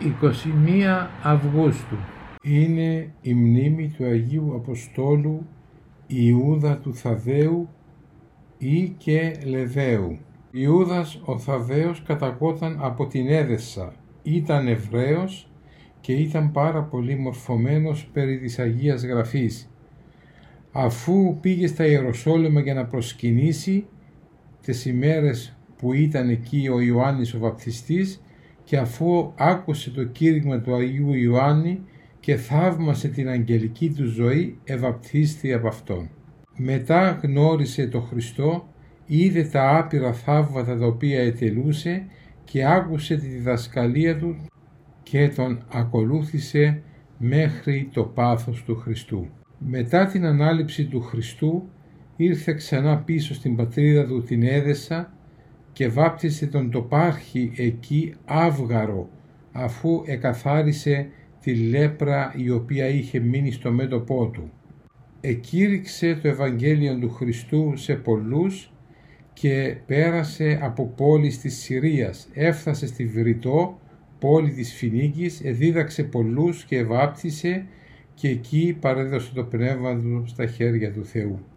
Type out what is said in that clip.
21 Αυγούστου είναι η μνήμη του Αγίου Αποστόλου Ιούδα του Θαδδαίου ή και Λεβαίου. Ιούδας ο Θαδδαίος καταγόταν από την Έδεσσα, ήταν Εβραίος και ήταν πάρα πολύ μορφωμένος περί της Αγίας Γραφής. Αφού πήγε στα Ιεροσόλυμα για να προσκυνήσει τις ημέρες που ήταν εκεί ο Ιωάννης ο Βαπτιστής, και αφού άκουσε το κήρυγμα του Αγίου Ιωάννη και θαύμασε την αγγελική του ζωή, ευαπτίστη από αυτόν. Μετά γνώρισε το Χριστό, είδε τα άπειρα θαύματα τα οποία ετελούσε και άκουσε τη διδασκαλία του και τον ακολούθησε μέχρι το πάθος του Χριστού. Μετά την ανάληψη του Χριστού ήρθε ξανά πίσω στην πατρίδα του την Έδεσσα και βάπτισε τον τοπάρχη εκεί Αύγαρο, αφού εκαθάρισε τη λέπρα η οποία είχε μείνει στο μέτωπό του. Εκήρυξε το Ευαγγέλιο του Χριστού σε πολλούς και πέρασε από πόλεις της Συρίας, έφτασε στη Βηρητό, πόλη της Φινίκης, εδίδαξε πολλούς και ευάπτισε και εκεί παρέδωσε το πνεύμα του στα χέρια του Θεού.